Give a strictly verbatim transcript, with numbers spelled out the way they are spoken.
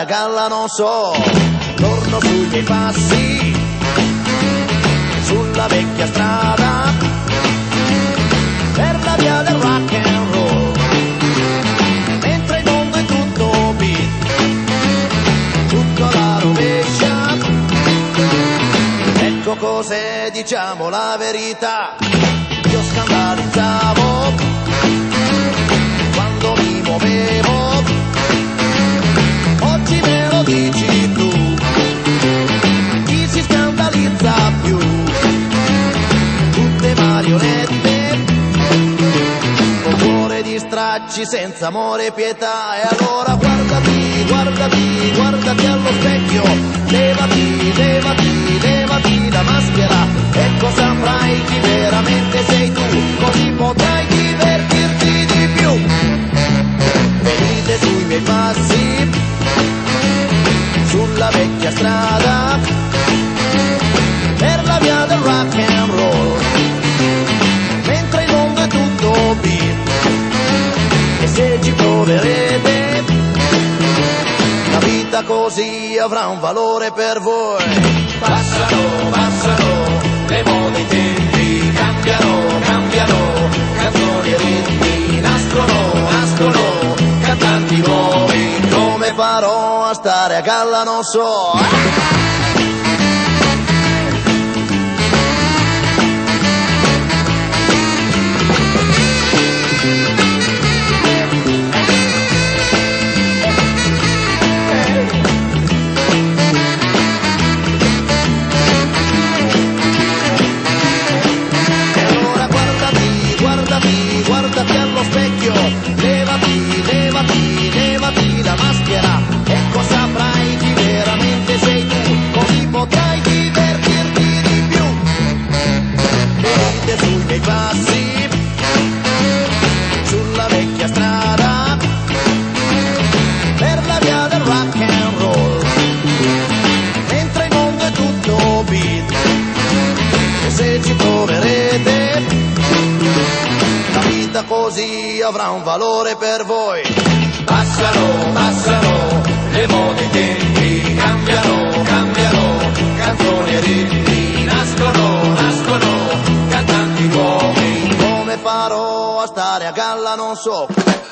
galla non so. Torno sui miei passi, sulla vecchia strada, per la via del rock and roll, mentre il mondo è tutto beat, tutto alla rovescia. Ecco cos'è, diciamo la verità, io scandalizzavo quando mi muovevo, oggi me lo dici tu, chi si scandalizza più? Tutte marionette, con cuore di stracci, senza amore e pietà. E allora guardati, guardati, guardati allo specchio, levati, levati, levati la maschera, e cosa avrai chi veramente sei tu, così potrai divertirti di più. Venite sui miei passi, sulla vecchia strada, per la via del rock and roll, mentre il mondo è tutto beat, e se ci proverete, la vita così avrà un valore per voi. Passano, passano, le mode, i tempi cambiano, cambiano, canzoni e ritmi nascono, nascono, cantanti nuovi. Come farò a stare a galla non so. Guardati allo specchio, levati, levati, levati la maschera, e cosa avrai chi veramente sei tu, così potrai divertirti di più. Venite sui miei passi, sulla vecchia strada, per la via del rock and roll, mentre il mondo è tutto beat, e se ci proverete, così avrà un valore per voi. Passano, passano, le mode, i tempi cambiano, cambiano, canzoni e ritmi nascono, nascono, cantanti nuovi. Come farò a stare a galla non so.